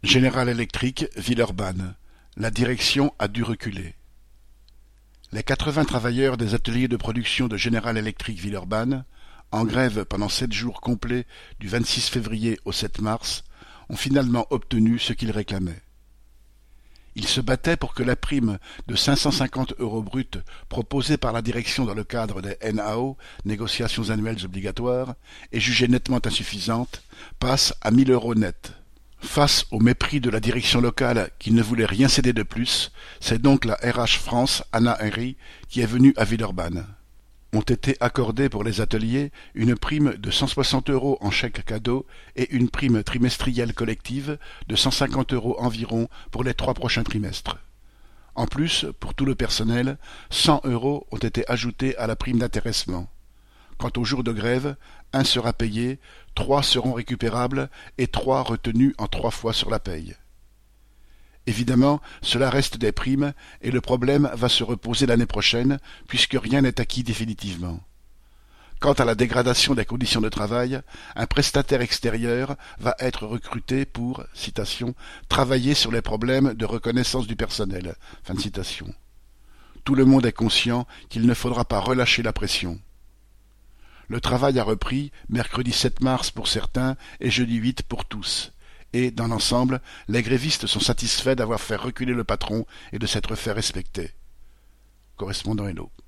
General Electric, Villeurbanne. La direction a dû reculer. Les 80 travailleurs des ateliers de production de General Electric Villeurbanne, en grève pendant 7 jours complets du 26 février au 7 mars, ont finalement obtenu ce qu'ils réclamaient. Ils se battaient pour que la prime de 550 € bruts proposée par la direction dans le cadre des NAO, négociations annuelles obligatoires, et jugée nettement insuffisante, passe à 1 000 € net. Face au mépris de la direction locale qui ne voulait rien céder de plus, c'est donc la RH France, Anna Henry, qui est venue à Villeurbanne. Ont été accordées pour les ateliers une prime de 160 € en chèque cadeau et une prime trimestrielle collective de 150 € environ pour les 3 prochains trimestres. En plus, pour tout le personnel, 100 € ont été ajoutés à la prime d'intéressement. Quant aux jours de grève, 1 sera payé, 3 seront récupérables et 3 retenus en 3 fois sur la paye. Évidemment, cela reste des primes et le problème va se reposer l'année prochaine puisque rien n'est acquis définitivement. Quant à la dégradation des conditions de travail, un prestataire extérieur va être recruté pour, citation, travailler sur les problèmes de reconnaissance du personnel. Fin de citation. Tout le monde est conscient qu'il ne faudra pas relâcher la pression. Le travail a repris, mercredi 7 mars pour certains et jeudi 8 pour tous. Et, dans l'ensemble, les grévistes sont satisfaits d'avoir fait reculer le patron et de s'être fait respecter. Correspondant Hello.